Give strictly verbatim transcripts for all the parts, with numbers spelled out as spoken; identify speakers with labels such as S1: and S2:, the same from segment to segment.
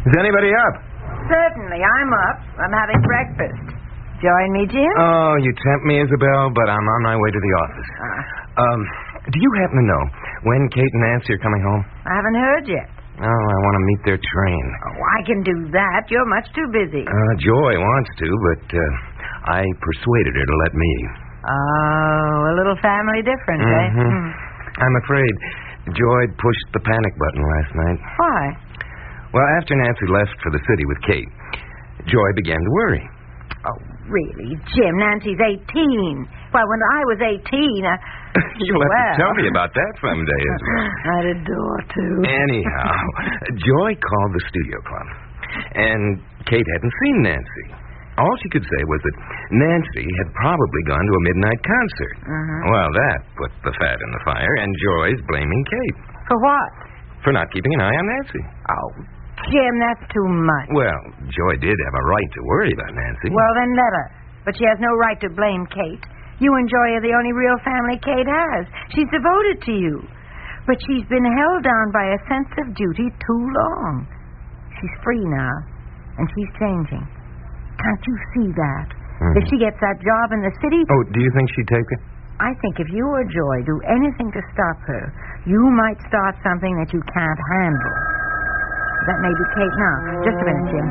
S1: Is anybody up?
S2: Certainly, I'm up. I'm having breakfast. Join me, Jim?
S1: Oh, you tempt me, Isabel, but I'm on my way to the office.
S2: Ah.
S1: Um, do you happen to know when Kate and Nancy are coming home?
S2: I haven't heard yet.
S1: Oh, I want to meet their train.
S2: Oh, I can do that. You're much too busy.
S1: Uh, Joy wants to, but uh, I persuaded her to let me.
S2: Oh, a little family difference,
S1: Mm-hmm.
S2: eh? Mm.
S1: I'm afraid Joy pushed the panic button last night.
S2: Why?
S1: Well, after Nancy left for the city with Kate, Joy began to worry.
S2: Oh, really, Jim? Nancy's eighteen. Well, when I was eighteen, uh...
S1: You'll have
S2: well...
S1: to tell me about that someday as well.
S2: I'd adore to.
S1: Anyhow, Joy called the studio club, and Kate hadn't seen Nancy. All she could say was that Nancy had probably gone to a midnight concert.
S2: Uh-huh.
S1: Well, that put the fat in the fire, and Joy's blaming Kate.
S2: For what?
S1: For not keeping an eye on Nancy.
S2: Oh, Jim, that's too much.
S1: Well, Joy did have a right to worry about Nancy.
S2: Well, then let her. But she has no right to blame Kate. You and Joy are the only real family Kate has. She's devoted to you. But she's been held down by a sense of duty too long. She's free now, and she's changing. Can't you see that? Mm-hmm. If she gets that job in the city...
S1: Oh, do you think she'd take it?
S2: I think if you or Joy do anything to stop her, you might start something that you can't handle. That may be Kate now. Just a minute, Jim.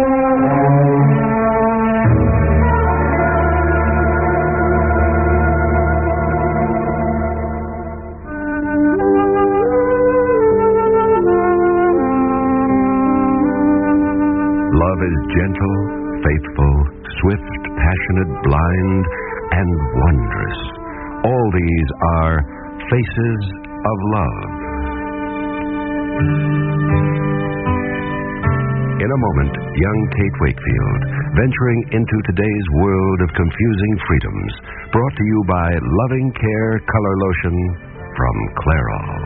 S3: Love is gentle, faithful, swift, passionate, blind, and wondrous. All these are faces of love. In a moment, young Kate Wakefield, venturing into today's world of confusing freedoms, brought to you by Loving Care Color Lotion from Clairol.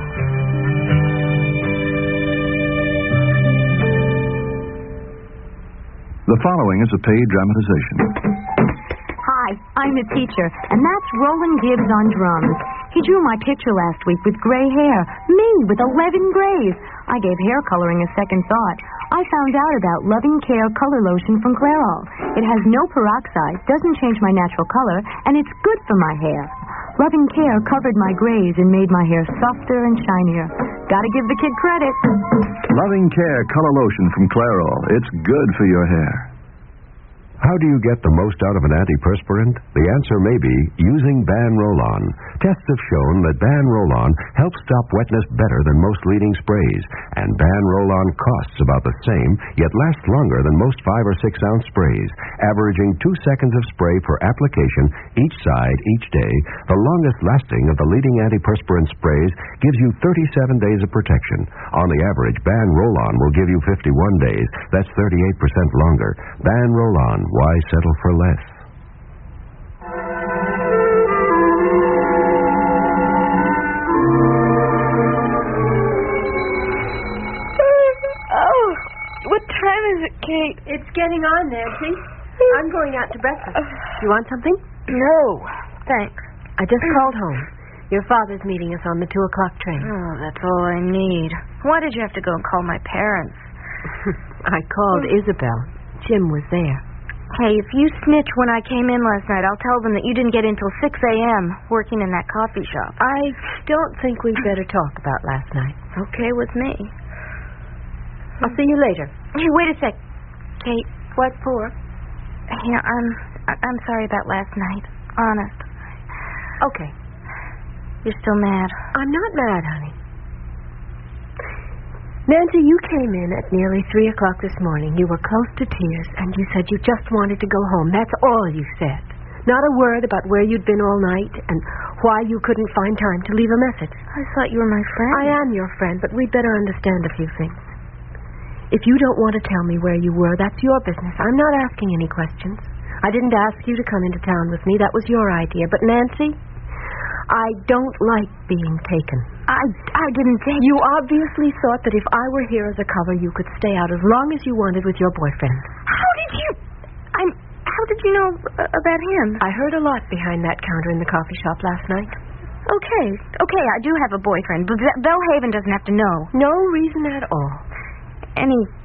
S4: The following is a paid dramatization.
S5: Hi, I'm a teacher, and that's Roland Gibbs on drums. He drew my picture last week with gray hair. Me, with eleven grays. I gave hair coloring a second thought. I found out about Loving Care Color Lotion from Clairol. It has no peroxide, doesn't change my natural color, and it's good for my hair. Loving Care covered my grays and made my hair softer and shinier. Gotta give the kid credit.
S4: Loving Care Color Lotion from Clairol. It's good for your hair.
S3: How do you get the most out of an antiperspirant? The answer may be using Ban Roll-On. Tests have shown that Ban Roll-On helps stop wetness better than most leading sprays, and Ban Roll-On costs about the same, yet lasts longer than most five or six ounce sprays, averaging two seconds of spray per application each side each day. The longest lasting of the leading antiperspirant sprays gives you thirty-seven days of protection. On the average, Ban Roll-On will give you fifty-one days. That's thirty-eight percent longer. Ban Roll-On. Why settle for less?
S6: Oh, what time is it, Kate?
S7: It's getting on, Nancy. I'm going out to breakfast. You want something?
S6: No, thanks.
S7: I just called home. Your father's meeting us on the two o'clock train.
S6: Oh, that's all I need. Why did you have to go and call my parents?
S7: I called Isabel. Jim was there.
S6: Hey, if you snitch when I came in last night, I'll tell them that you didn't get in till six a.m. working in that coffee shop.
S7: I don't think we'd better talk about last night.
S6: Okay with me.
S7: I'll see you later.
S6: Hey, wait a sec. Kate.
S7: What for?
S6: Yeah, I'm I'm sorry about last night. Honest.
S7: Okay.
S6: You're still mad.
S7: I'm not mad, honey. Nancy, you came in at nearly three o'clock this morning. You were close to tears, and you said you just wanted to go home. That's all you said. Not a word about where you'd been all night and why you couldn't find time to leave a message.
S6: I thought you were my friend.
S7: I am your friend, but we'd better understand a few things. If you don't want to tell me where you were, that's your business. I'm not asking any questions. I didn't ask you to come into town with me. That was your idea. But, Nancy, I don't like being taken.
S6: I, I didn't think...
S7: You obviously thought that if I were here as a cover, you could stay out as long as you wanted with your boyfriend.
S6: How did you... I'm... How did you know about him?
S7: I heard a lot behind that counter in the coffee shop last night.
S6: Okay. Okay, I do have a boyfriend, but Bellhaven doesn't have to know.
S7: No reason at all.
S6: Any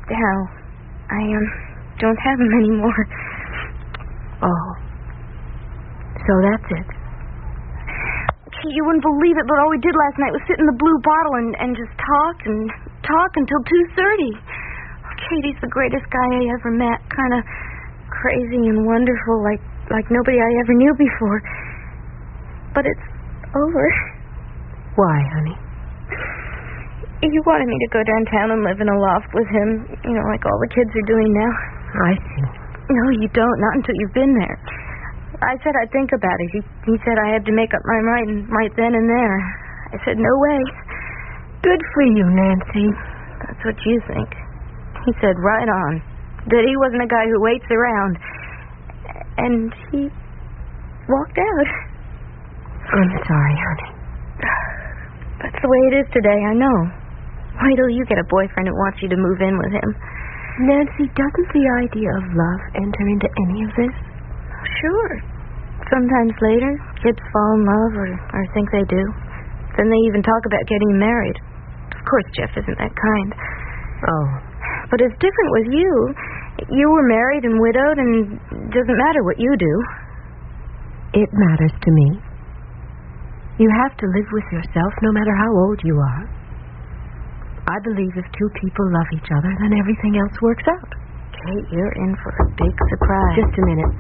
S6: Hal, I, um, don't have him anymore.
S7: Oh. So that's it.
S6: Kate, you wouldn't believe it, but all we did last night was sit in the blue bottle and, and just talk and talk until two thirty. Kate, he's the greatest guy I ever met. Kind of crazy and wonderful, like, like nobody I ever knew before. But it's over.
S7: Why, honey?
S6: He wanted me to go downtown and live in a loft with him, you know, like all the kids are doing now.
S7: I see.
S6: No, you don't. Not until you've been there. I said I'd think about it. He, he said I had to make up my mind right then and there. I said, no way.
S7: Good for you, Nancy.
S6: That's what you think. He said right on that he wasn't a guy who waits around. And he walked out.
S7: I'm sorry, honey.
S6: That's the way it is today, I know. Wait till you get a boyfriend who wants you to move in with him.
S7: Nancy, doesn't the idea of love enter into any of this?
S6: Sure. Sometimes later, kids fall in love or, or think they do. Then they even talk about getting married. Of course, Jeff isn't that kind.
S7: Oh.
S6: But it's different with you. You were married and widowed, and it doesn't matter what you do.
S7: It matters to me. You have to live with yourself no matter how old you are. I believe if two people love each other, then everything else works out.
S6: Kate, you're in for a big surprise.
S7: Just a minute.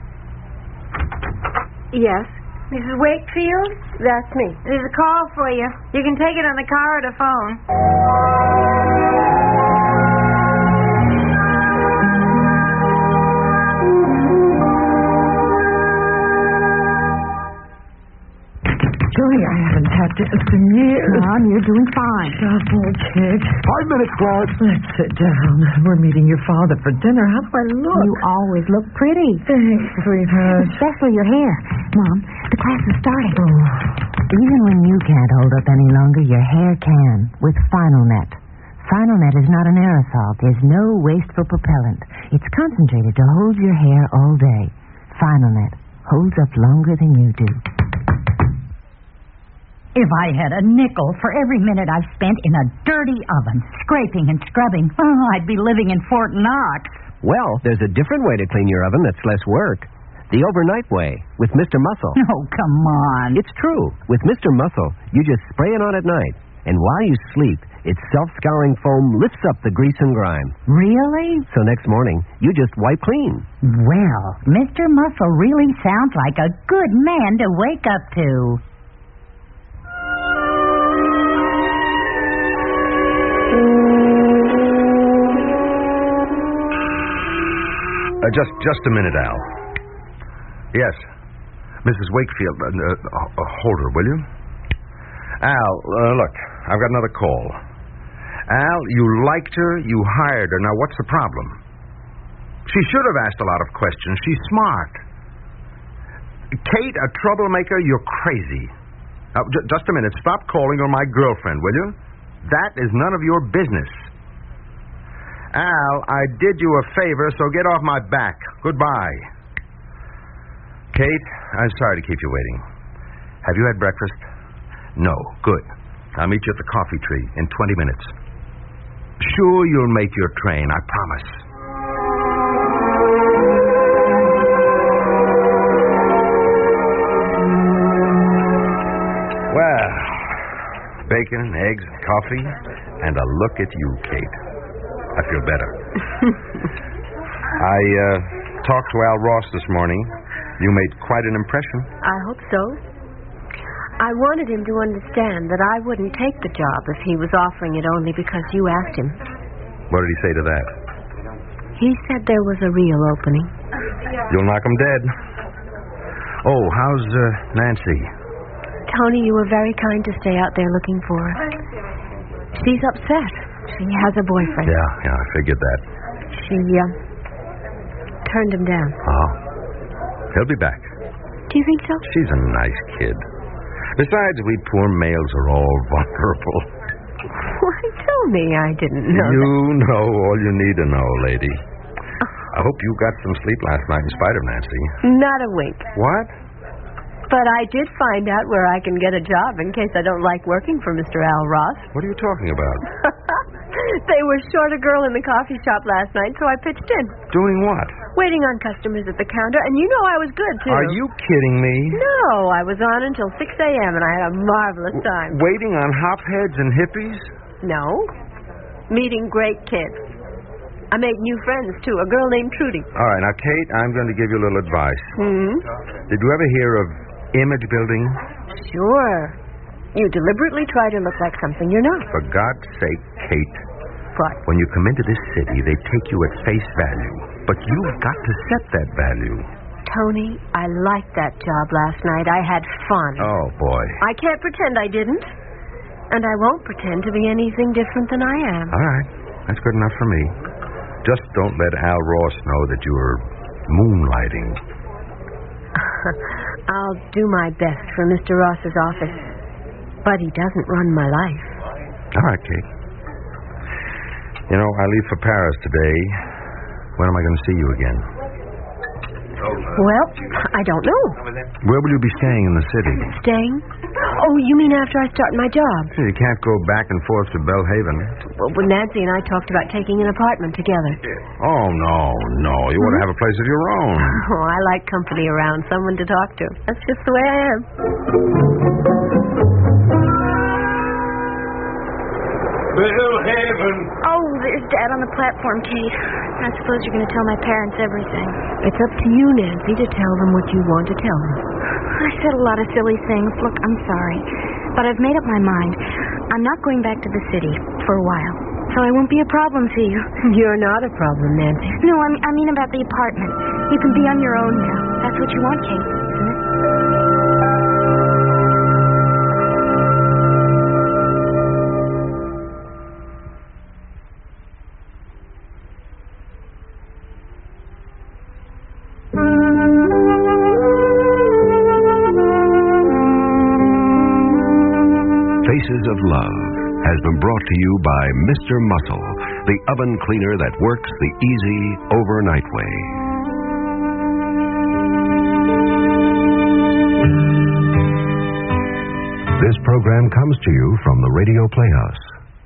S7: Yes?
S2: Missus Wakefield?
S7: That's me.
S2: There's a call for you. You can take it on the car or the phone.
S8: Joey, I haven't had this in years.
S9: Mom, you're doing fine.
S8: Double kick.
S4: Five minutes, Clark.
S8: Let's sit down. We're meeting your father for dinner. How do I look?
S9: You always look pretty.
S8: Thanks, sweetheart.
S9: Especially your hair. Mom, the class is starting.
S8: Oh.
S10: Even when you can't hold up any longer, your hair can with Final-Net. Final-Net is not an aerosol. There's no wasteful propellant. It's concentrated to hold your hair all day. Final-Net holds up longer than you do.
S9: If I had a nickel for every minute I've spent in a dirty oven, scraping and scrubbing, oh, I'd be living in Fort Knox.
S11: Well, there's a different way to clean your oven that's less work. The overnight way, with Mister Muscle.
S9: Oh, come on.
S11: It's true. With Mister Muscle, you just spray it on at night. And while you sleep, its self-scouring foam lifts up the grease and grime.
S9: Really?
S11: So next morning, you just wipe clean.
S9: Well, Mister Muscle really sounds like a good man to wake up to.
S1: Uh, just just a minute, Al. Yes. Missus Wakefield, uh, uh, uh, hold her, will you? Al, uh, look, I've got another call. Al, you liked her, you hired her. Now, what's the problem? She should have asked a lot of questions. She's smart. Kate, a troublemaker, you're crazy. Uh, j- just a minute. Stop calling her my girlfriend, will you? That is none of your business. Al, I did you a favor, so get off my back. Goodbye. Kate, I'm sorry to keep you waiting. Have you had breakfast? No. Good. I'll meet you at the coffee tree in twenty minutes. Sure, you'll make your train, I promise. Well, bacon, eggs, coffee, and a look at you, Kate. I feel better. I uh, talked to Al Ross this morning. You made quite an impression.
S7: I hope so. I wanted him to understand that I wouldn't take the job if he was offering it only because you asked him.
S1: What did he say to that?
S7: He said there was a real opening.
S1: You'll knock him dead. Oh, how's uh, Nancy?
S7: Tony, you were very kind to stay out there looking for her. She's upset. She has a boyfriend.
S1: Yeah, yeah, I figured that.
S7: She, uh, turned him down.
S1: Oh. He'll be back.
S7: Do you think so?
S1: She's a nice kid. Besides, we poor males are all vulnerable.
S7: Why, Tony, I didn't know
S1: You
S7: that.
S1: know all you need to know, lady. I hope you got some sleep last night in spite of Nancy.
S7: Not a wink.
S1: What?
S7: But I did find out where I can get a job in case I don't like working for Mister Al Ross.
S1: What are you talking about?
S7: They were short a girl in the coffee shop last night, so I pitched in.
S1: Doing what?
S7: Waiting on customers at the counter, and you know I was good, too.
S1: Are you kidding me?
S7: No, I was on until six a.m., and I had a marvelous time.
S1: Waiting on hopheads and hippies?
S7: No. Meeting great kids. I made new friends, too. A girl named Trudy.
S1: All right, now, Kate, I'm going to give you a little advice.
S7: Hmm?
S1: Did you ever hear of image building?
S7: Sure. You deliberately try to look like something you're not.
S1: For God's sake, Kate.
S7: What?
S1: When you come into this city, they take you at face value. But you've got to set that value.
S7: Tony, I liked that job last night. I had fun.
S1: Oh, boy.
S7: I can't pretend I didn't. And I won't pretend to be anything different than I am.
S1: All right. That's good enough for me. Just don't let Al Ross know that you're moonlighting.
S7: I'll do my best for Mister Ross's office. But he doesn't run my life.
S1: All right, Kate. You know, I leave for Paris today. When am I going to see you again?
S7: Well, I don't know.
S1: Where will you be staying in the city?
S7: Staying? Oh, you mean after I start my job?
S1: You can't go back and forth to Belhaven.
S7: Well, well, Nancy and I talked about taking an apartment together.
S1: Oh, no, no. You want to have a place of your own.
S7: Oh, I like company around, someone to talk to. That's just the way I am.
S1: Belhaven.
S6: Oh, there's Dad on the platform, Kate. I suppose you're going to tell my parents everything.
S7: It's up to you, Nancy, to tell them what you want to tell them.
S6: I said a lot of silly things. Look, I'm sorry. But I've made up my mind. I'm not going back to the city for a while. So I won't be a problem to you.
S7: You're not a problem, Nancy.
S6: No, I mean, I mean about the apartment. You can be on your own now. That's what you want, Kate, isn't it?
S3: Faces of Love has been brought to you by Mister Muscle, the oven cleaner that works the easy overnight way. This program comes to you from the Radio Playhouse.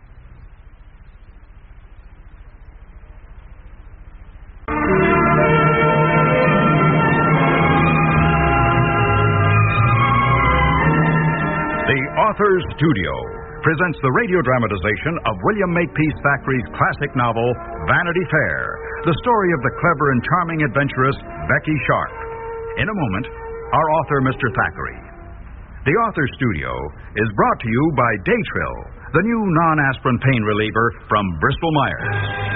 S12: Authors Studio presents the radio dramatization of William Makepeace Thackeray's classic novel, Vanity Fair, the story of the clever and charming adventuress, Becky Sharp. In a moment, our author, Mister Thackeray. The Authors Studio is brought to you by Daytrill, the new non-aspirin pain reliever from Bristol Myers.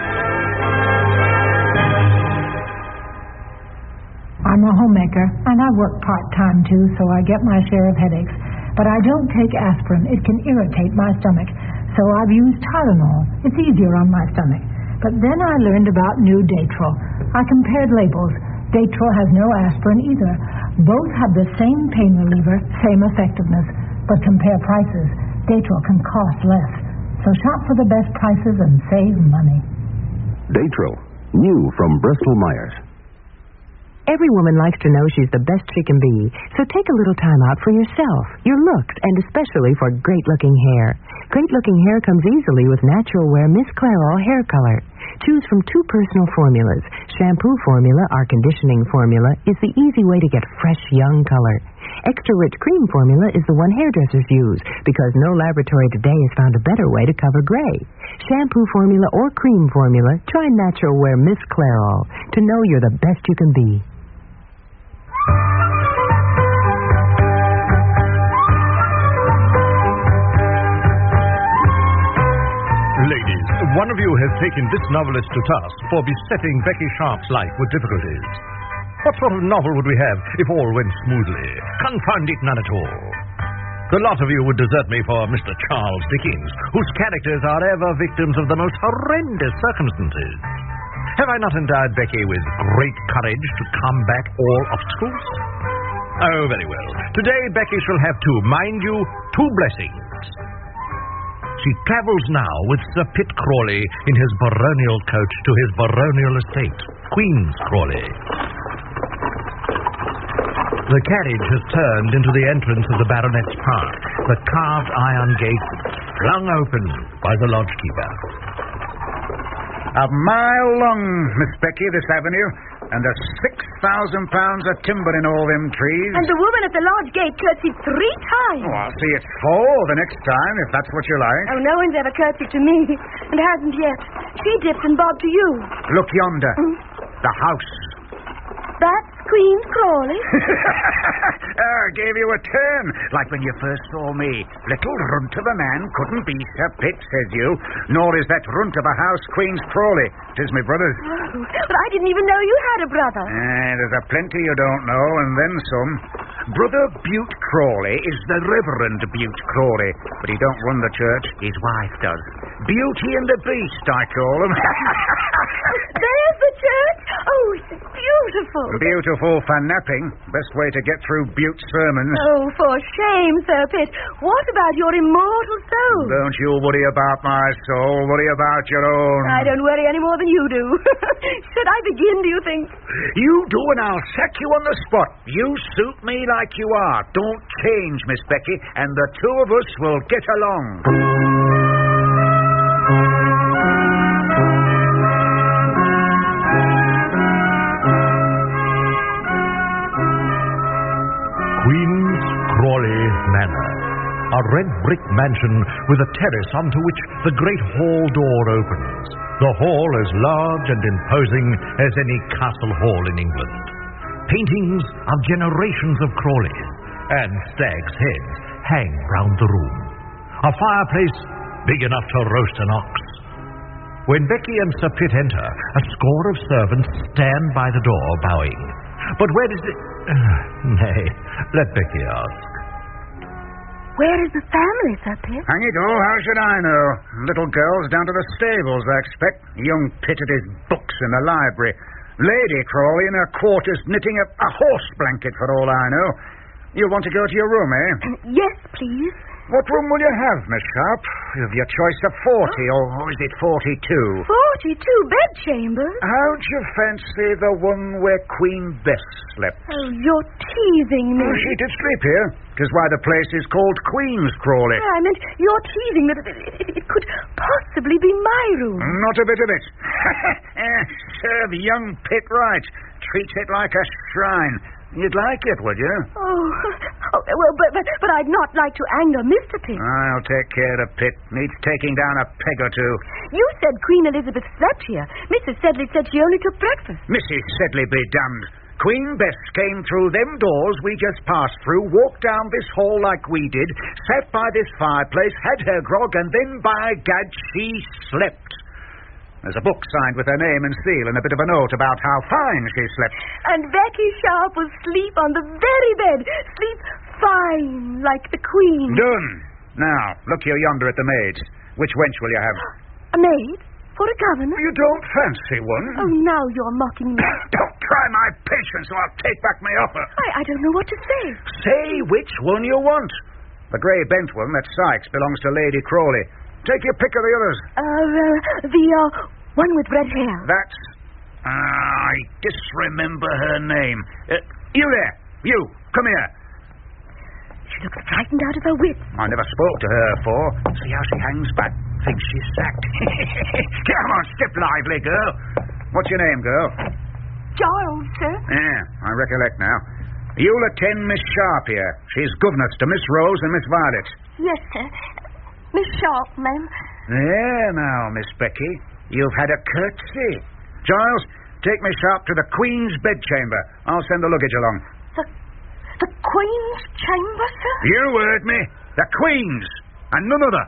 S13: I'm a homemaker, and I work part-time, too, so I get my share of headaches. But I don't take aspirin. It can irritate my stomach. So I've used Tylenol. It's easier on my stomach. But then I learned about new Daytrill. I compared labels. Daytrill has no aspirin either. Both have the same pain reliever, same effectiveness. But compare prices. Daytrill can cost less. So shop for the best prices and save money.
S3: Daytrill, new from Bristol Myers.
S10: Every woman likes to know she's the best she can be, so take a little time out for yourself, your looks, and especially for great-looking hair. Great-looking hair comes easily with Natural Wear Miss Clairol hair color. Choose from two personal formulas. Shampoo formula, our conditioning formula, is the easy way to get fresh, young color. Extra-rich cream formula is the one hairdressers use, because no laboratory today has found a better way to cover gray. Shampoo formula or cream formula, try Natural Wear Miss Clairol to know you're the best you can be.
S14: Ladies, one of you has taken this novelist to task for besetting Becky Sharp's life with difficulties. What sort of novel would we have if all went smoothly? Confound it, none at all. The lot of you would desert me for Mister Charles Dickens, whose characters are ever victims of the most horrendous circumstances. Have I not endowed Becky with great courage to combat all obstacles? Oh, very well. Today, Becky shall have two, mind you, two blessings. She travels now with Sir Pitt Crawley in his baronial coach to his baronial estate, Queen's Crawley. The carriage has turned into the entrance of the baronet's park, the carved iron gate flung open by the lodgekeeper.
S15: A mile long, Miss Becky, this avenue, and there's six thousand pounds of timber in all them trees.
S6: And the woman at the lodge gate curtsied three times.
S15: Oh, I'll see it four the next time, if that's what you like.
S6: Oh, no one's ever curtsied to me, and hasn't yet. She dipped and bobbed to you.
S15: Look yonder. Mm. The house.
S6: That's Queen's Crawley.
S15: I gave you a turn, like when you first saw me. Little runt of a man couldn't be Sir Pitt, says you. Nor is that runt of a house Queen's Crawley. 'Tis my brother's.
S6: Oh, but I didn't even know you had a brother.
S15: Eh, there's a plenty you don't know, and then some. Brother Bute Crawley is the Reverend Bute Crawley, but he don't run the church. His wife does. Beauty and the Beast, I call him.
S6: There's the church. Oh, it's beautiful.
S15: Beautiful for napping. Best way to get through Bute's sermons.
S6: Oh, for shame, Sir Pitt. What about your immortal soul?
S15: Don't you worry about my soul. Worry about your own.
S6: I don't worry any more than you do. Should I begin, do you think?
S15: You do, and I'll sack you on the spot. You suit me like you are. Don't change, Miss Becky, and the two of us will get along.
S14: Queen's Crawley Manor, a red brick mansion with a terrace onto which the great hall door opens. The hall as large and imposing as any castle hall in England. Paintings of generations of Crawleys and stags' heads hang round the room. A fireplace big enough to roast an ox. When Becky and Sir Pitt enter, a score of servants stand by the door bowing. But where is it? Nay, let Becky ask.
S6: Where is the family, Sir Pitt?
S15: Hang it all, how should I know? Little girl's down to the stables, I expect. Young Pitt at his books in the library. Lady Crawley in her quarters knitting a, a horse blanket, for all I know. You'll want to go to your room, eh?
S6: Yes, please.
S15: What room will you have, Miss Sharp? You have your choice of forty, or, or is it forty-two?
S6: Forty-two bedchambers?
S15: How'd you fancy the one where Queen Bess slept?
S6: Oh, you're teasing me.
S15: Oh, she did sleep here. 'Tis why the place is called Queen's Crawley.
S6: Yeah, I meant you're teasing that it, it, it could possibly be my room.
S15: Not a bit of it. Serve young Pitt right. Treats it like a shrine. You'd like it, would you?
S6: Oh, oh well, but, but but I'd not like to anger Mister Pitt.
S15: I'll take care of Pitt. Needs taking down a peg or two.
S6: You said Queen Elizabeth slept here. Missus Sedley said she only took breakfast.
S15: Missus Sedley be damned. Queen Bess came through them doors we just passed through, walked down this hall like we did, sat by this fireplace, had her grog, and then, by gad, she slept. There's a book signed with her name and seal and a bit of a note about how fine she slept.
S6: And Becky Sharp will sleep on the very bed. Sleep fine, like the Queen.
S15: Done. Now, look you yonder at the maids. Which wench will you have?
S6: A maid? For a governess?
S15: You don't fancy one?
S6: Oh, now you're mocking me.
S15: Don't try my patience or I'll take back my offer.
S6: I, I don't know what to say.
S15: Say which one you want. The grey bent one, that Sykes, belongs to Lady Crawley. Take your pick of the others.
S6: Uh, uh the, uh, one with red hair.
S15: That's... Uh, I disremember her name. Uh, you there. You. Come here.
S6: She looks frightened out of her wits.
S15: I never spoke to her afore. See how she hangs back. Thinks she's sacked. Come on, step lively, girl. What's your name, girl?
S6: Giles, sir.
S15: Yeah, I recollect now. You'll attend Miss Sharp here. She's governess to Miss Rose and Miss Violet.
S6: Yes, sir. Miss Sharp, ma'am.
S15: There now, Miss Becky. You've had a curtsy. Giles, take Miss Sharp to the Queen's bedchamber. I'll send the luggage along.
S6: The, the Queen's chamber, sir?
S15: You heard me. The Queen's. And none other.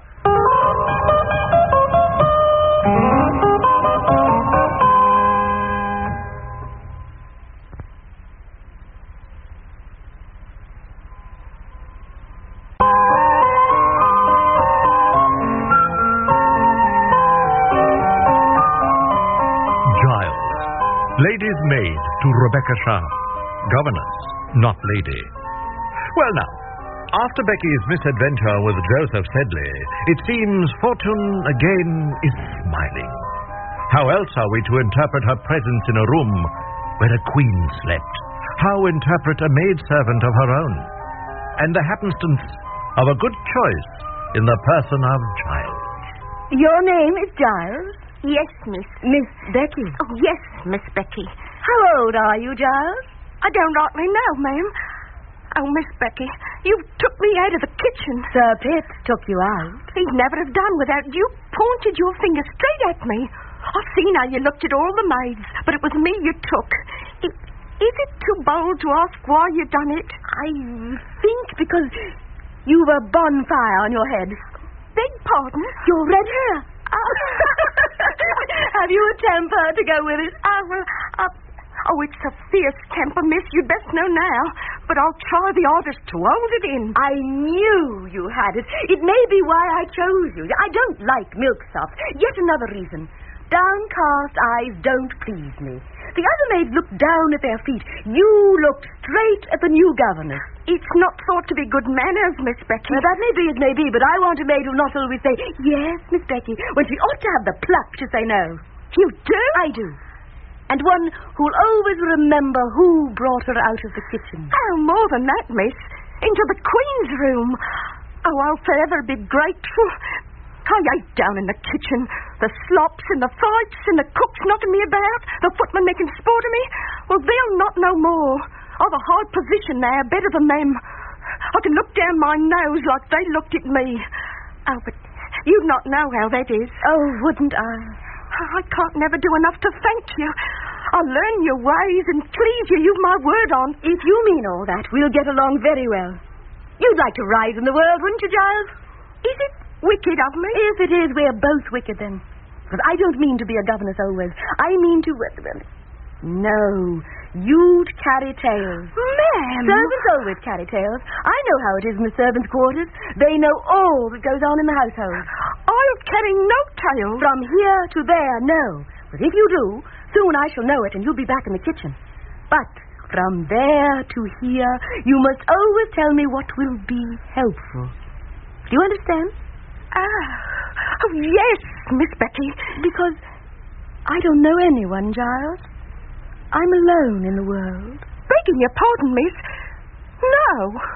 S14: Lady's maid to Rebecca Sharp. Governess, not lady. Well, now, after Becky's misadventure with Joseph Sedley, it seems fortune again is smiling. How else are we to interpret her presence in a room where a queen slept? How interpret a maidservant of her own? And the happenstance of a good choice in the person of Giles.
S6: Your name is Giles? Yes, miss.
S7: Miss Becky.
S6: Oh, yes, Miss Becky.
S7: How old are you, Giles?
S6: I don't rightly know, ma'am. Oh, Miss Becky, you took me out of the kitchen.
S7: Sir Pitt took you out.
S6: He'd never have done without you pointed your finger straight at me. I've seen how you looked at all the maids, but it was me you took. It, is it too bold to ask why you done it?
S7: I think because you've a bonfire on your head.
S6: Beg pardon?
S7: Your red hair. Oh. Have you a temper to go with it?
S6: Oh, well, uh, oh, it's a fierce temper, miss. You'd best know now. But I'll try the hardest to hold it in.
S7: I knew you had it. It may be why I chose you. I don't like milksops. Yet another reason. Downcast eyes don't please me. The other maids looked down at their feet. You looked straight at the new governess.
S6: It's not thought to be good manners, Miss Becky.
S7: Well, that may be, it may be, but I want a maid who'll not always say, yes, Miss Becky, when she ought to have the pluck to say no.
S6: You do?
S7: I do. And one who'll always remember who brought her out of the kitchen.
S6: Oh, more than that, miss. Into the Queen's room. Oh, I'll forever be grateful. I ate down in the kitchen. The slops and the fights and the cooks knocking me about, the footmen making sport of me. Well, they'll not know more. I've a high position now, better than them. I can look down my nose like they looked at me. Oh, but you'd not know how that is.
S7: Oh, wouldn't I?
S6: I can't never do enough to thank you. I'll learn your ways and please you. You've my word on.
S7: If you mean all that, we'll get along very well. You'd like to rise in the world, wouldn't you, Giles?
S6: Is it wicked of me?
S7: If it is, we're both wicked then. But I don't mean to be a governess always. I mean to... Uh, no, you'd carry tales.
S6: Ma'am!
S7: Servants always carry tales. I know how it is in the servants' quarters. They know all that goes on in the household.
S6: I'll carry no tale.
S7: From here to there, no. But if you do, soon I shall know it and you'll be back in the kitchen. But from there to here, you must always tell me what will be helpful. Do you understand?
S6: Ah, oh, yes, Miss Becky.
S7: Because I don't know anyone, Giles. I'm alone in the world.
S6: Begging your pardon, miss. No.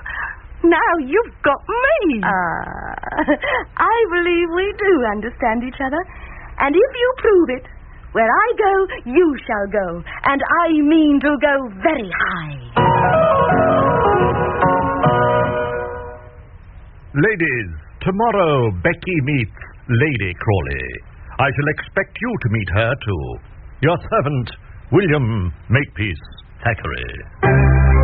S6: Now you've got me.
S7: Ah, I believe we do understand each other. And if you prove it, where I go, you shall go. And I mean to go very high.
S14: Ladies, tomorrow Becky meets Lady Crawley. I shall expect you to meet her, too. Your servant, William Makepeace Thackeray.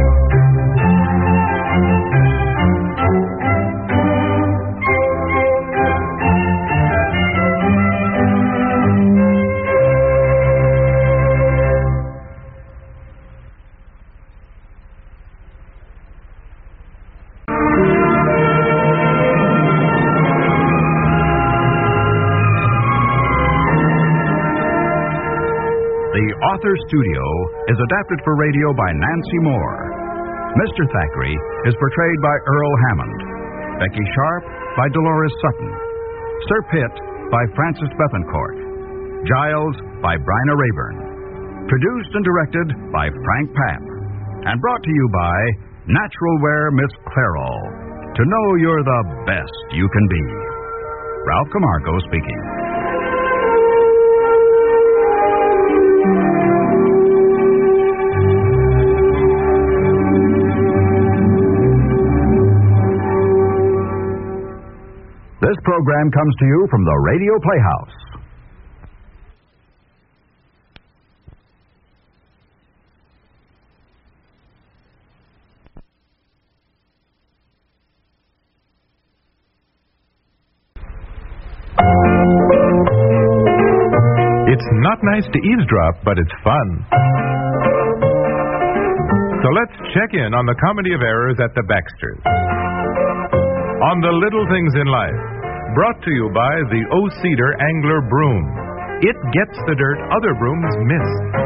S12: Author Studio is adapted for radio by Nancy Moore. Mister Thackeray is portrayed by Earl Hammond. Becky Sharp by Dolores Sutton. Sir Pitt by Francis Bethencourt. Giles by Bryna Rayburn. Produced and directed by Frank Papp. And brought to you by Natural Wear Miss Clairol. To know you're the best you can be. Ralph Camargo speaking. This program comes to you from the Radio Playhouse.
S16: It's not nice to eavesdrop, but it's fun. So let's check in on the comedy of errors at the Baxters. On the little things in life, brought to you by the O-Cedar Angler Broom. It gets the dirt other brooms miss.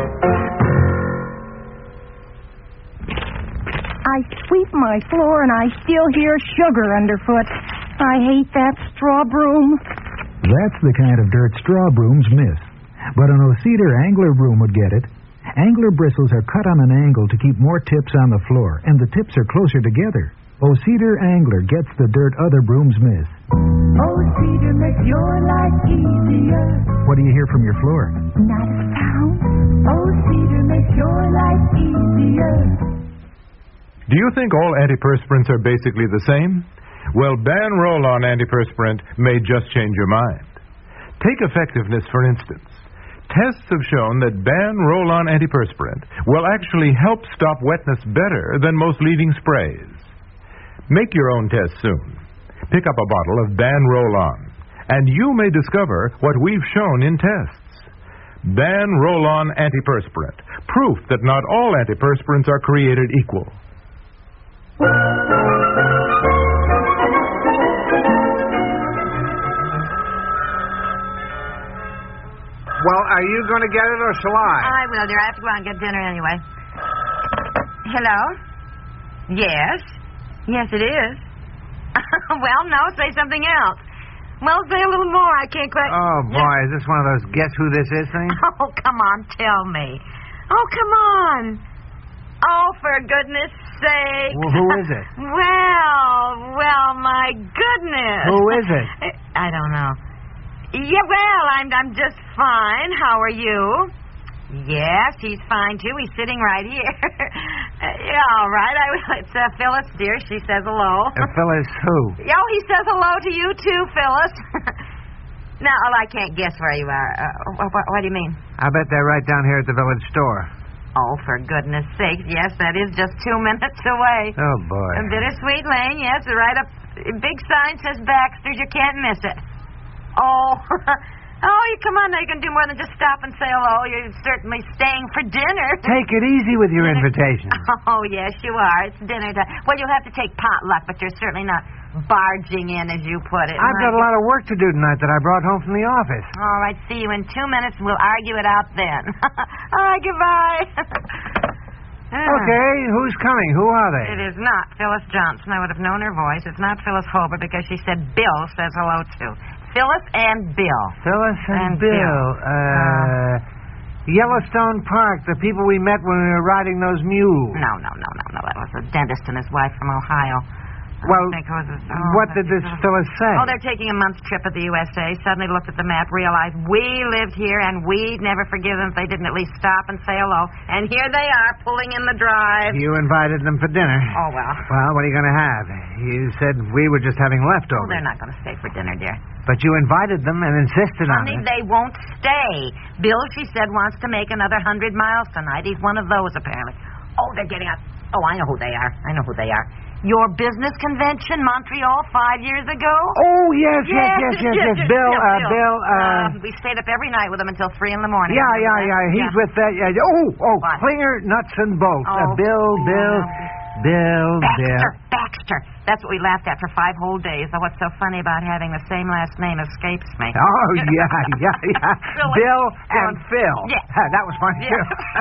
S9: I sweep my floor and I still hear sugar underfoot. I hate that straw broom.
S17: That's the kind of dirt straw brooms miss. But an O-Cedar Angler Broom would get it. Angler bristles are cut on an angle to keep more tips on the floor, and the tips are closer together. O-Cedar Angler gets the dirt other brooms miss.
S18: Oh, Cedar makes your life easier.
S17: What do you hear from your floor?
S18: Not a sound. Oh, Cedar makes your life easier.
S16: Do you think all antiperspirants are basically the same? Well, Ban Roll-On antiperspirant may just change your mind. Take effectiveness, for instance. Tests have shown that Ban Roll-On antiperspirant will actually help stop wetness better than most leading sprays. Make your own test soon. Pick up a bottle of Ban Roll-On, and you may discover what we've shown in tests. Ban Roll-On antiperspirant, proof that not all antiperspirants are created equal.
S19: Well, are you going to get it or shall I?
S2: I will, dear. I have to go out and get dinner anyway. Hello? Yes? Yes, it is. Well, no, say something else. Well, say a little more. I can't quite...
S19: Oh, boy, is this one of those guess who this is things?
S2: Oh, come on, tell me. Oh, come on. Oh, for goodness sake.
S19: Well, who is it?
S2: Well, well, my goodness.
S19: Who is it?
S2: I don't know. Yeah, well, I'm I'm just fine. How are you? Yes, he's fine, too. He's sitting right here. uh, yeah, all right. I, it's uh, Phyllis, dear. She says hello.
S19: And Phyllis who?
S2: Oh, he says hello to you, too, Phyllis. Now, oh, I can't guess where you are. Uh, what, what do you mean?
S19: I bet they're right down here at the village store.
S2: Oh, for goodness sake. Yes, that is just two minutes away.
S19: Oh, boy.
S2: And Bittersweet Lane, yes, right up. Big sign says Baxter's. You can't miss it. Oh, oh, you come on now. You can do more than just stop and say hello. You're certainly staying for dinner.
S19: Take it easy with your invitation.
S2: Oh, yes, you are. It's dinner time. Well, you'll have to take potluck, but you're certainly not barging in, as you put it.
S19: I've got a lot of work to do tonight that I brought home from the office.
S2: All right, see you in two minutes, and we'll argue it out then. All right, goodbye.
S19: Okay, who's coming? Who are they?
S2: It is not Phyllis Johnson. I would have known her voice. It's not Phyllis Holbert because she said Bill says hello, too. Phyllis and Bill.
S19: Phyllis and,
S2: and
S19: Bill.
S2: Bill.
S19: Uh, uh, Yellowstone Park, the people we met when we were riding those mules.
S2: No, no, no, no, no. That was a dentist and his wife from Ohio.
S19: Well,
S2: I think it was a, oh,
S19: what did this Phyllis say?
S2: Oh, they're taking a month's trip at the U S A. Suddenly looked at the map, realized we lived here, and we'd never forgive them if they didn't at least stop and say hello. And here they are, pulling in the drive.
S19: You invited them for dinner.
S2: Oh, well.
S19: Well, what are you going to have? You said we were just having leftovers.
S2: Oh, they're not going to stay for dinner, dear.
S19: But you invited them and insisted
S2: Honey,
S19: on it.
S2: they won't stay. Bill, she said, wants to make another hundred miles tonight. He's one of those, apparently. Oh, they're getting out. Oh, I know who they are. I know who they are. Your business convention, Montreal, five years ago?
S19: Oh, yes, yes, yes, yes, yes. yes. Bill,
S2: Bill,
S19: uh,
S2: Bill.
S19: Bill, uh...
S2: uh... We stayed up every night with him until three in the morning.
S19: Yeah, yeah, yeah. He's
S2: yeah.
S19: with that. Yeah. Oh, oh,
S2: what?
S19: Klinger, Nuts and Bolts.
S2: Oh,
S19: uh, Bill, Bill, Bill,
S2: Baxter,
S19: Bill.
S2: Baxter. That's what we laughed at for five whole days. Though what's so funny about having the same last name escapes me.
S19: Oh, yeah, yeah, yeah.
S2: Bill,
S19: Bill
S2: Bill
S19: and Phil.
S2: Yeah.
S19: That was funny,
S2: yeah.
S19: too.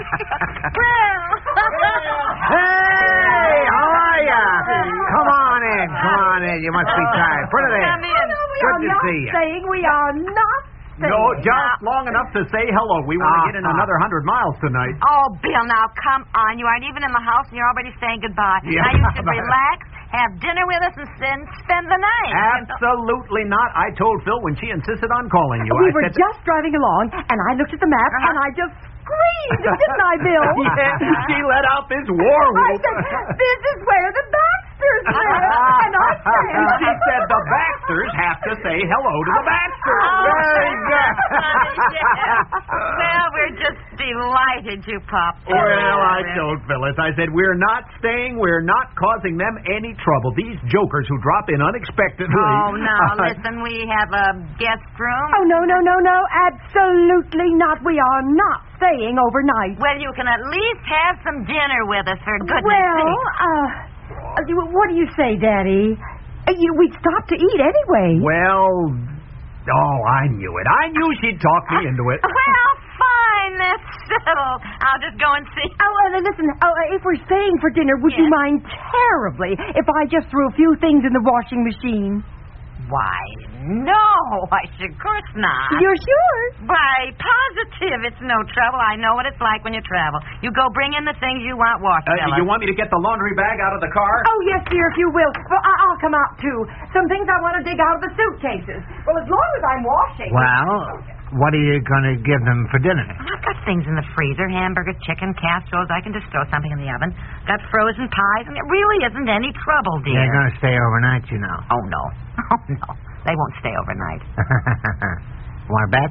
S19: Hey, how are ya? Come on in, come on in. You must be tired. Put it in.
S2: Come in.
S13: No, we
S19: Good
S13: are
S19: to
S13: not
S19: see you.
S13: saying we are not saying.
S20: No, just long enough to say hello. We want to
S19: Uh-huh.
S20: get in another hundred miles tonight.
S2: Oh, Bill, now come on. You aren't even in the house and you're already saying goodbye.
S20: Yeah.
S2: Now you should relax, have dinner with us, and, and spend the night.
S20: Absolutely not. I told Phil when she insisted on calling you.
S13: We
S20: I
S13: were
S20: said,
S13: just driving along, and I looked at the map, and I just screamed, didn't I, Bill?
S20: Yeah, she let out this war
S13: I
S20: whoop.
S13: said, this is where the Baxters live. And I said...
S20: And she said the Baxters have to say hello to the Baxters.
S2: Oh,
S20: Very good.
S2: Well, we're just delighted you popped in.
S20: Well, I told Phyllis, I said, we're not staying, we're not causing them any trouble. These jokers who drop in unexpectedly.
S2: Oh, now, listen, we have a guest room.
S13: Oh, no, no, no, no, absolutely not. We are not staying overnight.
S2: Well, you can at least have some dinner with us, for goodness
S13: Well,
S2: sake.
S13: uh, uh, what do you say, Daddy? Uh, you, we'd stop to eat anyway.
S20: Well, oh, I knew it. I knew she'd talk me into it.
S2: Well, fine, that's settled. I'll just go and see.
S13: Oh, uh, listen, uh, if we're staying for dinner, would
S2: Yes.
S13: you mind terribly if I just threw a few things in the washing machine?
S2: Why, no, I should, of course not.
S7: You're sure?
S2: Why, positive. It's no trouble. I know what it's like when you travel. You go bring in the things you want washed,
S20: Uh,
S2: fella.
S20: you want me to get the laundry bag out of the car?
S7: Oh, yes, dear, if you will. Well, I- I'll come out, too. Some things I want to dig out of the suitcases. Well, as long as I'm washing.
S19: Well, what are you going to give them for dinner?
S2: I've got things in the freezer, hamburgers, chicken, casseroles. I can just throw something in the oven. Got frozen pies, and it really isn't any trouble, dear.
S19: They're going to stay overnight, you know.
S2: Oh, no. Oh, no. They won't stay overnight.
S19: Want to bet?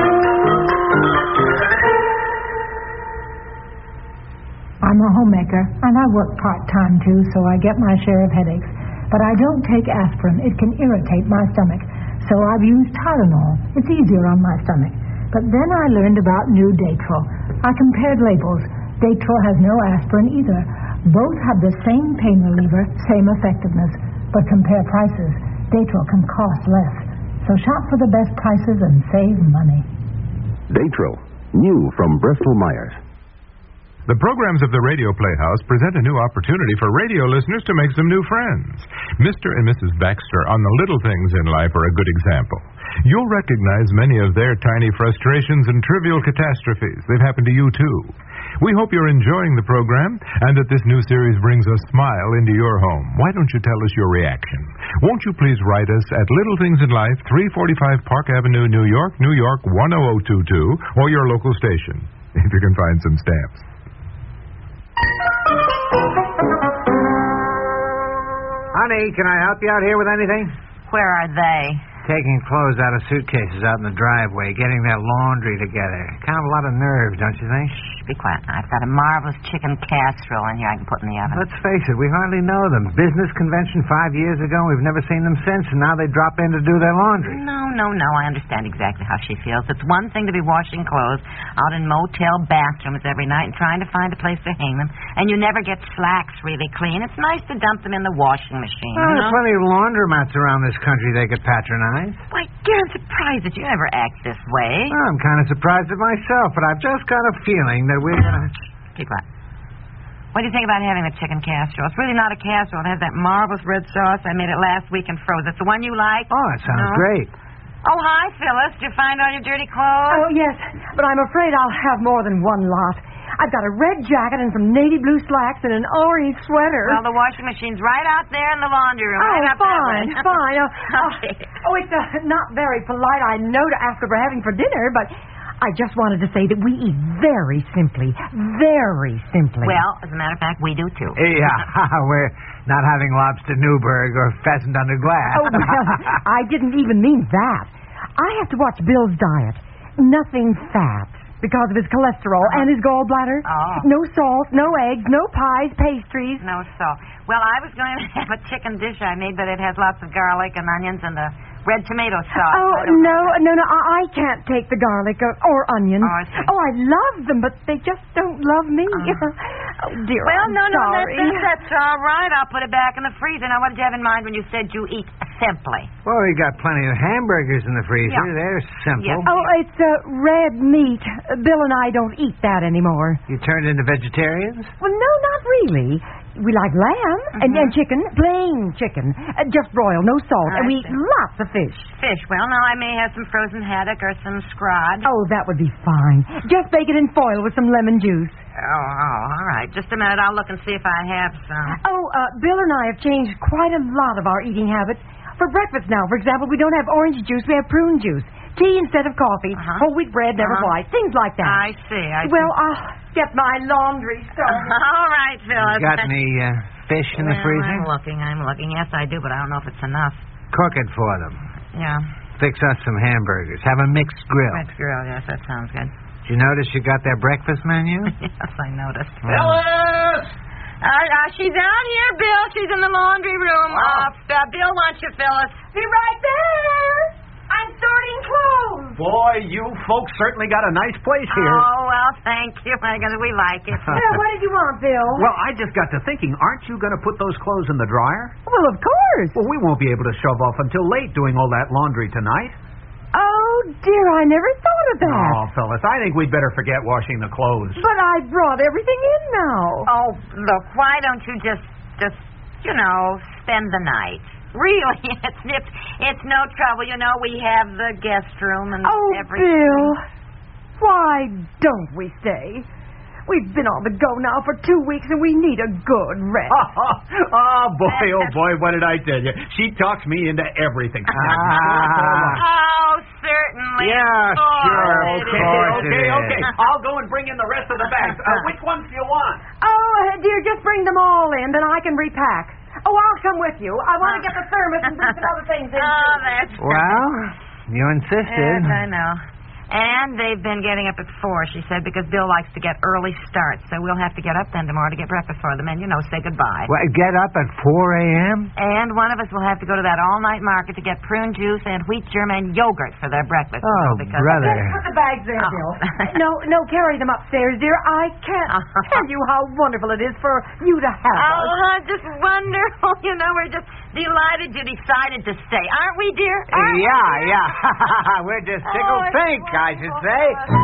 S13: I'm a homemaker, and I work part-time, too, so I get my share of headaches. But I don't take aspirin. It can irritate my stomach. So I've used Tylenol. It's easier on my stomach. But then I learned about new Datril. I compared labels. Datril has no aspirin either. Both have the same pain reliever, same effectiveness. But compare prices. Datril can cost less. So shop for the best prices and save money.
S3: Datril, new from Bristol Myers.
S16: The programs of the Radio Playhouse present a new opportunity for radio listeners to make some new friends. Mister and Missus Baxter on The Little Things in Life are a good example. You'll recognize many of their tiny frustrations and trivial catastrophes. They've happened to you, too. We hope you're enjoying the program and that this new series brings a smile into your home. Why don't you tell us your reaction? Won't you please write us at Little Things in Life, three forty-five Park Avenue, New York, New York one oh oh two two, or your local station, if you can find some stamps.
S19: Honey, can I help you out here with anything?
S2: Where are they?
S19: Taking clothes out of suitcases out in the driveway, getting their laundry together. Kind of a lot of nerves, don't you think?
S2: Shh, be quiet now. I've got a marvelous chicken casserole in here I can put in the oven.
S19: Let's face it, we hardly know them. Business convention five years ago, we've never seen them since, and now they drop in to do their laundry.
S2: No, no, no. I understand exactly how she feels. It's one thing to be washing clothes out in motel bathrooms every night and trying to find a place to hang them, and you never get slacks really clean. It's nice to dump them in the washing machine.
S19: Well,
S2: you
S19: there's
S2: know?
S19: plenty of laundromats around this country they could patronize.
S2: Why, dear, I'm surprised that you ever act this way.
S19: Well, I'm kind of surprised at myself, but I've just got a feeling that we're going to...
S2: Keep quiet. What do you think about having the chicken casserole? It's really not a casserole. It has that marvelous red sauce. I made it last week and froze. It's the one you like?
S19: Oh, it sounds
S2: No?
S19: great.
S2: Oh, hi, Phyllis. Did you find all your dirty clothes?
S7: Oh, yes, but I'm afraid I'll have more than one lot. I've got a red jacket and some navy blue slacks and an orange sweater.
S2: Well, the washing machine's right out there in the laundry room.
S7: Oh,
S2: right up that
S7: fine,
S2: way.
S7: fine. Oh,
S2: Okay.
S7: oh, it's uh, not very polite, I know, to ask what we're having for dinner, but I just wanted to say that we eat very simply. Very simply.
S2: Well, as a matter of fact, we do, too.
S19: Yeah, we're not having lobster Newburg or pheasant under glass.
S7: Oh, well, I didn't even mean that. I have to watch Bill's diet. Nothing fat. Because of his cholesterol and his gallbladder.
S2: Oh.
S7: No salt, no eggs, no pies, pastries.
S2: No salt. Well, I was going to have a chicken dish I made, but it has lots of garlic and onions and a red tomato sauce.
S7: Oh,
S2: I don't
S7: no,
S2: know.
S7: no, no, I, I can't take the garlic or, or onions.
S2: Oh, I see.
S7: Oh, I love them, but they just don't love me. Oh, dear,
S2: Well,
S7: I'm
S2: no, no,
S7: sorry.
S2: that's, that's all right. I'll put it back in the freezer. Now, what did you have in mind when you said you eat simply?
S19: Well, we got plenty of hamburgers in the freezer.
S2: Yeah.
S19: They're simple.
S2: Yeah.
S7: Oh, it's uh, red meat. Bill and I don't eat that anymore.
S19: You turned into vegetarians?
S7: Well, no, not really. We like lamb and, and chicken, plain chicken, uh, just broiled, no salt,
S2: I
S7: and we
S2: see.
S7: eat lots of fish.
S2: Fish. Well, now I may have some frozen haddock or some scrod.
S7: Oh, that would be fine. Just bake it in foil with some lemon juice.
S2: Oh, oh, all right. Just a minute. I'll look and see if I have some.
S7: Oh, uh, Bill and I have changed quite a lot of our eating habits. For breakfast now, for example, we don't have orange juice, we have prune juice. Tea instead of coffee,
S2: Uh-huh.
S7: whole wheat bread, never
S2: Uh-huh.
S7: white, things like that.
S2: I see. I see.
S7: Well, I'll get my laundry started.
S2: all right, Phyllis.
S19: You got any uh, fish in the
S2: Well,
S19: freezer?
S2: I'm looking. I'm looking. Yes, I do, but I don't know if it's enough.
S19: Cook it for them.
S2: Yeah.
S19: Fix us some hamburgers. Have a mixed grill.
S2: Mixed grill. Yes, that sounds good.
S19: Did you notice you got their breakfast menu?
S2: Yes, I noticed.
S19: Phyllis!
S2: Uh, uh, she's out here, Bill. She's in the laundry room.
S19: Oh.
S2: Uh, uh, Bill wants you, Phyllis.
S7: Be right there. I'm sorting clothes.
S20: Boy, you folks certainly got a nice place here.
S2: Oh, well, thank you. I guess we like it.
S7: Yeah, what did you want, Bill?
S20: Well, I just got to thinking, aren't you going to put those clothes in the dryer?
S7: Well, of course.
S20: Well, we won't be able to shove off until late doing all that laundry tonight.
S7: Oh, dear, I never thought of that.
S20: Oh, Phyllis, I think we'd better forget washing the clothes.
S7: But I brought everything in now.
S2: Oh, look, why don't you just, just, you know, spend the night? Really, it's, it's it's no trouble. You know, we have the guest room and
S7: Oh,
S2: everything.
S7: Bill, why don't we stay? We've been on the go now for two weeks, and we need a good rest.
S20: Oh, boy, oh, boy, what did I tell you? She talks me into everything.
S2: Oh, certainly.
S19: Yeah,
S2: Of course
S19: sure, of
S2: it is.
S19: course it
S20: Okay,
S19: is.
S20: okay. I'll go and bring in the rest of the bags. Uh, which ones do you want?
S7: Oh, uh, dear, just bring them all in, then I can repack. Oh, I'll come with you. I want to get the thermos and put some other things in.
S2: Oh, that's...
S19: Well, you insisted.
S2: Yes, I know. And they've been getting up at four, she said, because Bill likes to get early starts. So we'll have to get up then tomorrow to get breakfast for them and, you know, say goodbye.
S19: What, get up at four a.m.?
S2: And one of us will have to go to that all-night market to get prune juice and wheat germ and yogurt for their breakfast.
S19: Oh,
S2: you know, because
S19: brother.
S7: Put the bags there,
S2: Oh.
S7: Bill. no, no, carry them upstairs, dear. I can't tell you how wonderful it is for you to have us.
S2: Oh, just wonderful. You know, we're just delighted you decided to stay. Aren't we, dear? Aren't we,
S19: yeah,
S2: dear?
S19: yeah. We're just tickled
S2: Oh,
S19: pink, I should say.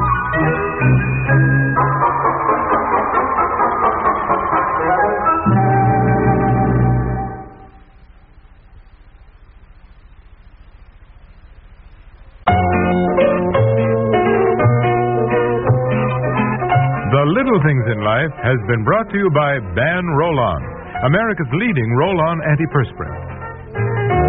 S16: The Little Things in Life has been brought to you by Ban Roll-On, America's leading roll-on antiperspirant.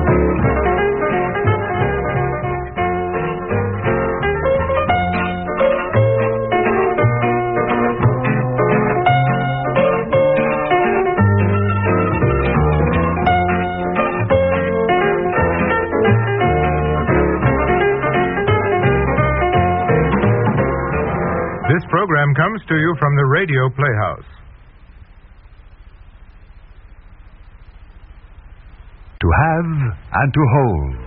S16: This program comes to you from the Radio Playhouse.
S3: To have and to hold.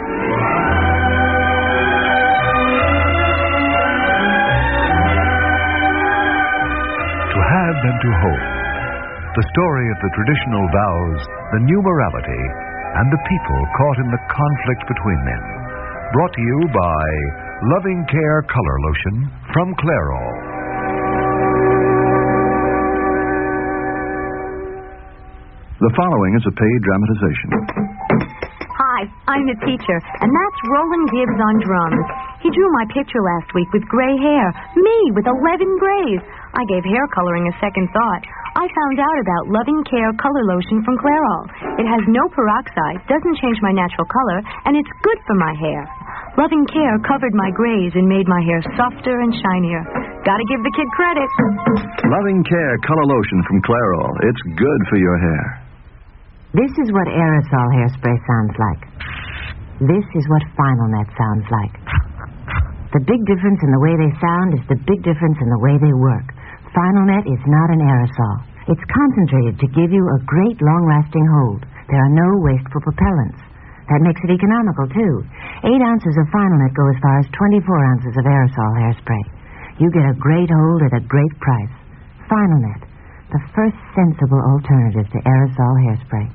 S3: To have and to hold. The story of the traditional vows, the new morality, and the people caught in the conflict between them. Brought to you by Loving Care Color Lotion from Clairol.
S4: The following is a paid dramatization.
S5: Hi, I'm the teacher, and that's Roland Gibbs on drums. He drew my picture last week with gray hair. Me, with eleven grays. I gave hair coloring a second thought. I found out about Loving Care Color Lotion from Clairol. It has no peroxide, doesn't change my natural color, and it's good for my hair. Loving Care covered my grays and made my hair softer and shinier. Gotta give the kid credit.
S4: Loving Care Color Lotion from Clairol. It's good for your hair.
S10: This is what aerosol hairspray sounds like. This is what Final Net sounds like. The big difference in the way they sound is the big difference in the way they work. Final Net is not an aerosol. It's concentrated to give you a great long-lasting hold. There are no wasteful propellants. That makes it economical, too. Eight ounces of Final Net go as far as twenty-four ounces of aerosol hairspray. You get a great hold at a great price. Final Net, the first sensible alternative to aerosol hairspray.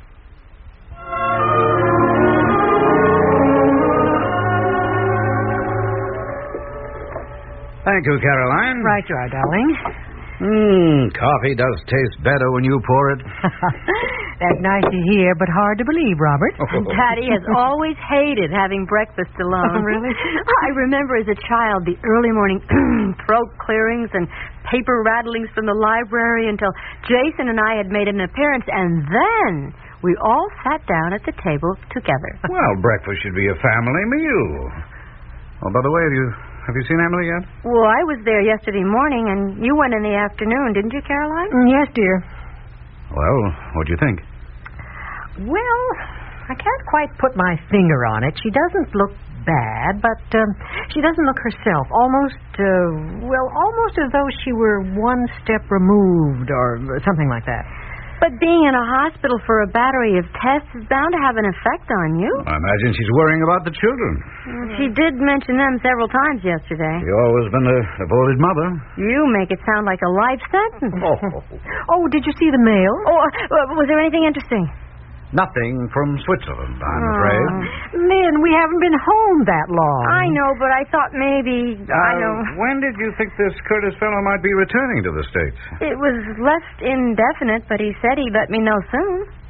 S15: Thank you, Caroline.
S7: Right you are, darling.
S15: Mmm, coffee does taste better when you pour it.
S8: That's nice to hear, but hard to believe, Robert.
S6: Daddy has always hated having breakfast alone.
S8: Oh, really?
S6: I remember as a child the early morning throat clearings and paper rattlings from the library until Jason and I had made an appearance, and then we all sat down at the table together.
S15: Well, breakfast should be a family meal. Oh, by the way, have you have you seen Emily yet?
S6: Well, I was there yesterday morning, and you went in the afternoon, didn't you, Caroline?
S8: Yes, dear.
S15: Well, what do you think?
S8: Well, I can't quite put my finger on it. She doesn't look bad, but um, she doesn't look herself. Almost, uh, well, almost as though she were one step removed or something like that.
S6: But being in a hospital for a battery of tests is bound to have an effect on you.
S15: I imagine she's worrying about the children.
S6: She did mention them several times yesterday.
S15: She's always been a devoted mother.
S6: You make it sound like a life sentence.
S15: Oh.
S8: Oh, did you see the mail?
S6: Oh, uh, was there anything interesting?
S15: Nothing from Switzerland, I'm
S6: Oh.
S15: afraid.
S8: Lynn, we haven't been home that long.
S6: I know, but I thought maybe,
S15: Uh,
S6: I know.
S15: When did you think this Curtis fellow might be returning to the States?
S6: It was left indefinite, but he said he'd let me know soon.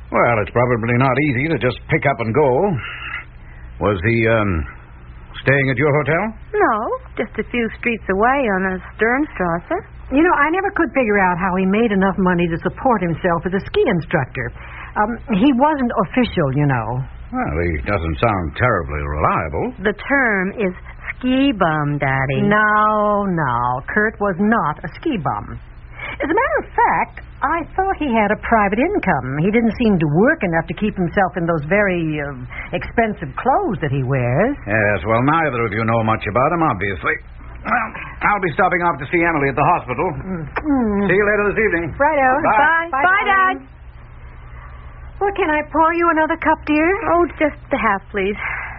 S15: Well, it's probably not easy to just pick up and go. Was he, um, staying at your hotel?
S2: No, just a few streets away on the Sternstrasse.
S8: You know, I never could figure out how he made enough money to support himself as a ski instructor. Um, he wasn't official, you know.
S15: Well, he doesn't sound terribly reliable.
S2: The term is ski bum, Daddy.
S8: No, no, Kurt was not a ski bum. As a matter of fact, I thought he had a private income. He didn't seem to work enough to keep himself in those very uh, expensive clothes that he wears.
S15: Yes, well, neither of you know much about him, obviously. Well, I'll be stopping off to see Emily at the hospital.
S8: Mm.
S15: See you later this evening.
S8: Righto.
S15: Bye.
S8: Bye, Bye Dad. Well, can I pour you another cup, dear?
S2: Oh, just the half, please.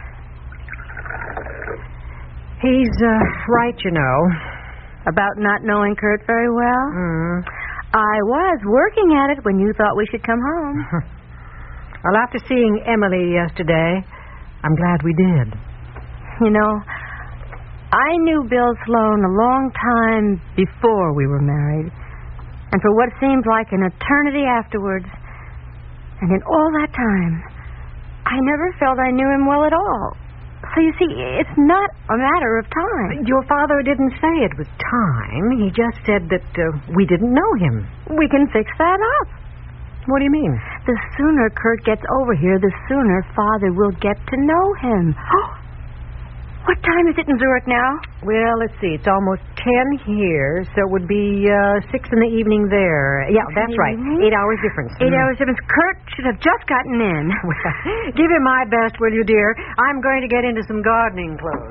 S8: He's uh, right, you know.
S2: About not knowing Kurt very well?
S8: Mm.
S2: I was working at it when you thought we should come home.
S8: Well, after seeing Emily yesterday, I'm glad we did.
S2: You know, I knew Bill Sloan a long time before we were married. And for what seemed like an eternity afterwards. And in all that time, I never felt I knew him well at all. So you see, it's not a matter of time.
S8: Your father didn't say it was time. He just said that uh, we didn't know him.
S2: We can fix that up.
S8: What do you mean?
S2: The sooner Kurt gets over here, the sooner Father will get to know him. What time is it in Zurich now?
S8: Well, let's see. It's almost ten here, so it would be uh, six in the evening there. Yeah, that's right. Eight hours difference.
S2: Eight
S8: mm.
S2: hours difference. Kurt should have just gotten in.
S8: Well, give him my best, will you, dear? I'm going to get into some gardening clothes.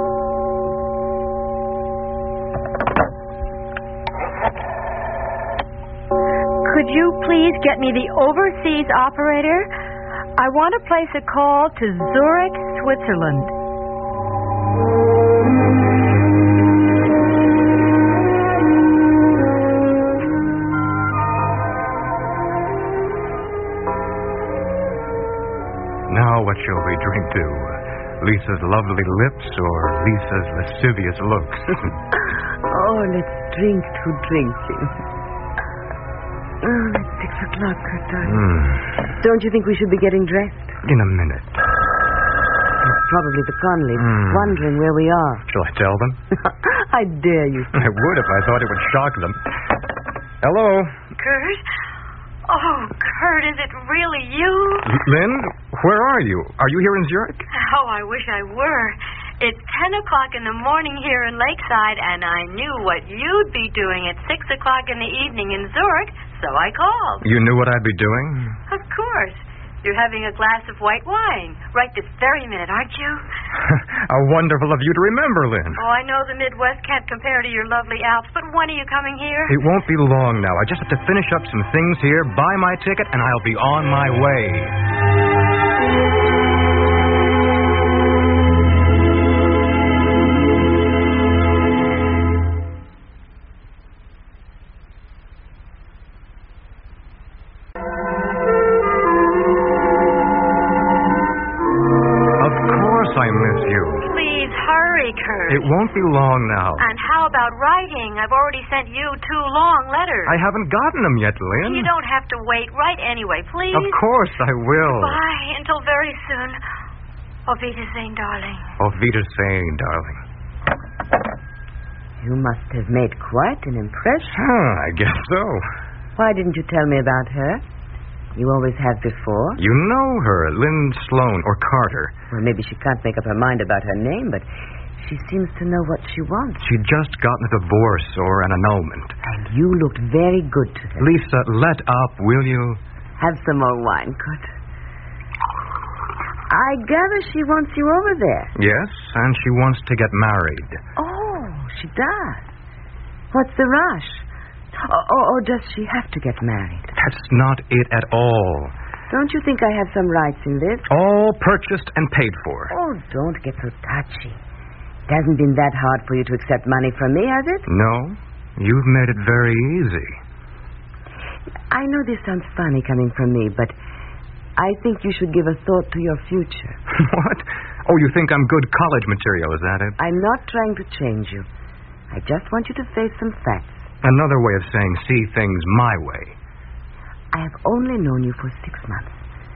S2: Could you please get me the overseas operator? I want to place a call to Zurich, Switzerland.
S1: Now what shall we drink to? Lisa's lovely lips or Lisa's lascivious looks?
S10: Oh, let's drink to drinking. Oh, it's six o'clock, Kurt, darling.
S1: Mm.
S10: Don't you think we should be getting dressed?
S1: In a minute.
S10: It's probably the Conleys,
S1: Mm.
S10: wondering where we are.
S1: Shall I tell them?
S10: I dare you.
S1: I would if I thought it would shock them. Hello?
S6: Kurt? Oh, Kurt, is it really you?
S1: Lynn, where are you? Are you here in Zurich?
S6: Oh, I wish I were. It's ten o'clock in the morning here in Lakeside, and I knew what you'd be doing at six o'clock in the evening in Zurich, so I called.
S1: You knew what I'd be doing?
S6: Of course. You're having a glass of white wine right this very minute, aren't you?
S1: How wonderful of you to remember, Lynn.
S6: Oh, I know the Midwest can't compare to your lovely Alps, but when are you coming here?
S1: It won't be long now. I just have to finish up some things here, buy my ticket, and I'll be on my way. I miss you.
S6: Please hurry, Kurt.
S1: It won't be long now.
S6: And how about writing? I've already sent you two long letters.
S1: I haven't gotten them yet, Lynn.
S6: You don't have to wait. Write anyway, please.
S1: Of course I will.
S6: Bye. Until very soon. Auf Wiedersehen, darling.
S1: Auf Wiedersehen, darling.
S10: You must have made quite an impression.
S1: Huh, I guess so.
S10: Why didn't you tell me about her? You always have before.
S1: You know her, Lynn Sloan, or Carter.
S10: Well, maybe she can't make up her mind about her name, but she seems to know what she wants.
S1: She'd just gotten a divorce or an annulment.
S10: And you looked very good to her.
S1: Lisa, let up, will you?
S10: Have some more wine, Kurt. I gather she wants you over there.
S1: Yes, and she wants to get married.
S10: Oh, she does. What's the rush? Or, or, or does she have to get married?
S1: That's not it at all.
S10: Don't you think I have some rights in this?
S1: All purchased and paid for.
S10: Oh, don't get so touchy. It hasn't been that hard for you to accept money from me, has it?
S1: No, you've made it very easy.
S10: I know this sounds funny coming from me, but I think you should give a thought to your future.
S1: What? Oh, you think I'm good college material, is that it?
S10: I'm not trying to change you. I just want you to face some facts.
S1: Another way of saying see things my way.
S10: I have only known you for six months.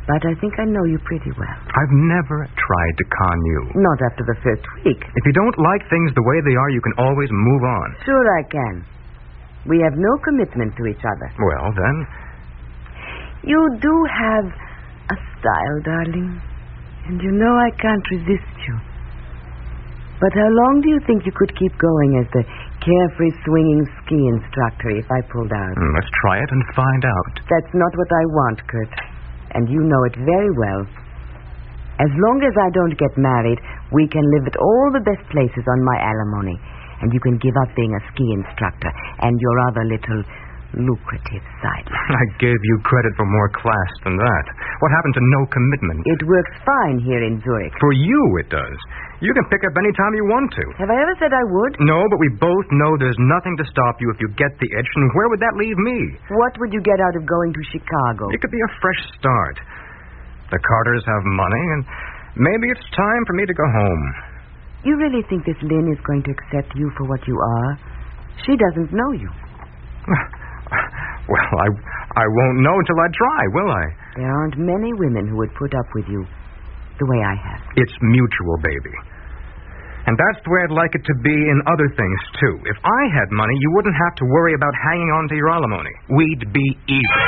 S21: But I think I know you pretty well.
S22: I've never tried to con you.
S21: Not after the first week.
S22: If you don't like things the way they are, you can always move on.
S21: Sure I can. We have no commitment to each other.
S22: Well, then...
S21: You do have a style, darling. And you know I can't resist you. But how long do you think you could keep going as the carefree swinging ski instructor if I pulled out?
S22: Mm, let's try it and find out.
S21: That's not what I want, Kurt. And you know it very well. As long as I don't get married, we can live at all the best places on my alimony. And you can give up being a ski instructor and your other little lucrative sideline.
S22: I gave you credit for more class than that. What happened to no commitment?
S21: It works fine here in Zurich.
S22: For you, it does. You can pick up any time you want to.
S21: Have I ever said I would?
S22: No, but we both know there's nothing to stop you if you get the itch, and where would that leave me?
S21: What would you get out of going to Chicago?
S22: It could be a fresh start. The Carters have money, and maybe it's time for me to go home.
S21: You really think this Lynn is going to accept you for what you are? She doesn't know you.
S22: Well, I, I won't know until I try, will I?
S21: There aren't many women who would put up with you the way I have.
S22: It's mutual, baby. And that's the way I'd like it to be in other things, too. If I had money, you wouldn't have to worry about hanging on to your alimony. We'd be even.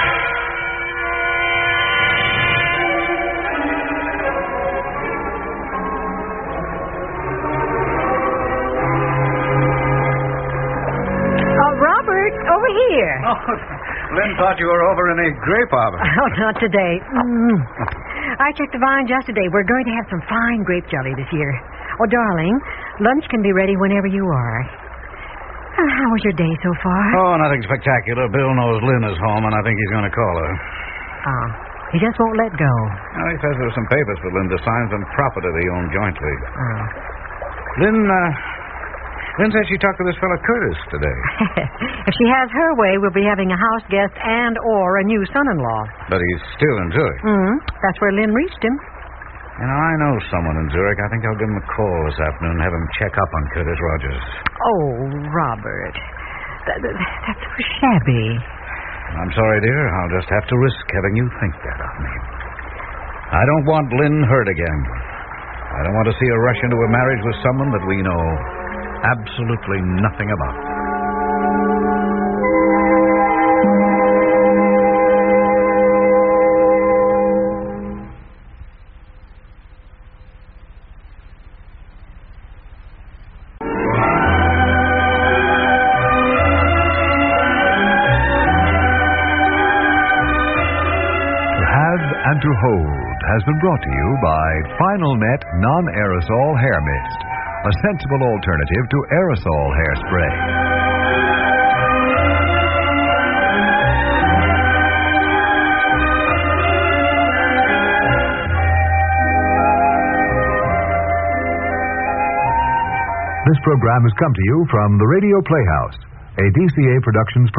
S8: Over here.
S23: Oh, Lynn thought you were over in a grape arbor.
S8: Oh, not today. Mm. I checked the vine just today. We're going to have some fine grape jelly this year. Oh, darling, lunch can be ready whenever you are. Uh, how was your day so far?
S23: Oh, nothing spectacular. Bill knows Lynn is home, and I think he's going to call her.
S8: Oh, he just won't let go.
S23: Oh, he says there's some papers for Lynn to sign, some property they own jointly.
S8: Oh.
S23: Lynn, uh... Lynn said she talked to this fellow Curtis today.
S8: If she has her way, we'll be having a house guest and or a new son-in-law.
S23: But he's still in Zurich.
S8: Mm-hmm. That's where Lynn reached him.
S23: You know, I know someone in Zurich. I think I'll give him a call this afternoon and have him check up on Curtis Rogers.
S8: Oh, Robert. That, that, that's so shabby.
S23: I'm sorry, dear. I'll just have to risk having you think that of me. I don't want Lynn hurt again. I don't want to see her rush into a marriage with someone that we know absolutely nothing about.
S24: To Have and to Hold has been brought to you by Final Net Non-Aerosol Hair Mist, a sensible alternative to aerosol hairspray. This program has come to you from the Radio Playhouse, a D C A Productions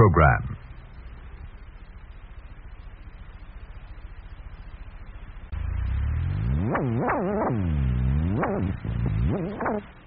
S24: program.